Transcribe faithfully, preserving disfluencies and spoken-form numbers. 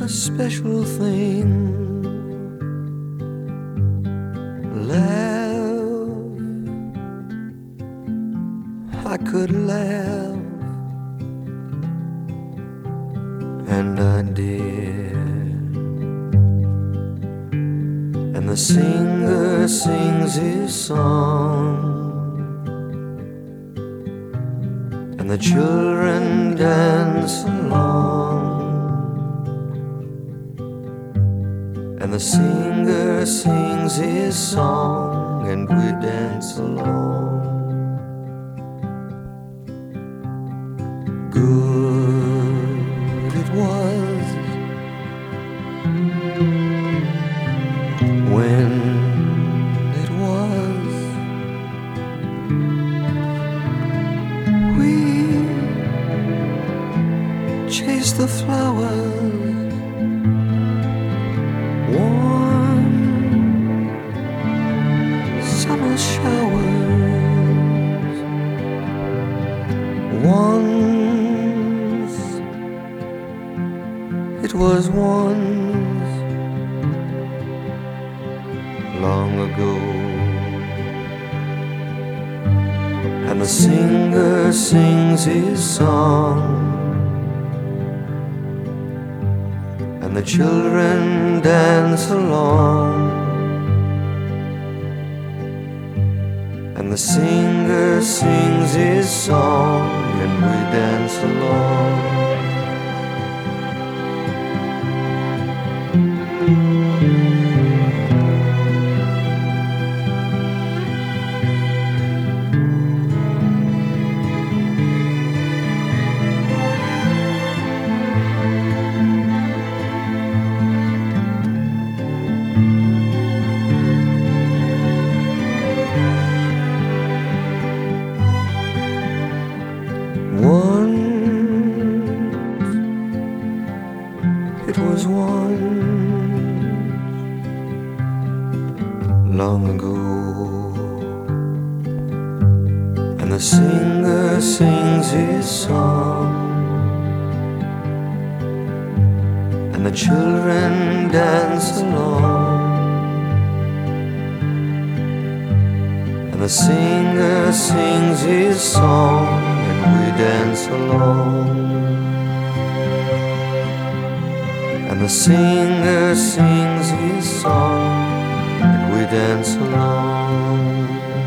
a special thing. Laugh, I could laugh, and I did. And the singer sings his song, and the children dance along. And the singer sings his song, and we dance along. Good it was when it was we chased the flowers, warm summer showers. Once it was once long ago, and the singer sings his song, and the children dance along. And the singer sings his song, and we dance along. Once it was one long ago, and the singer sings his song, and the children dance along. And the singer sings his song, and we dance along. And the singer sings his song, and we dance along.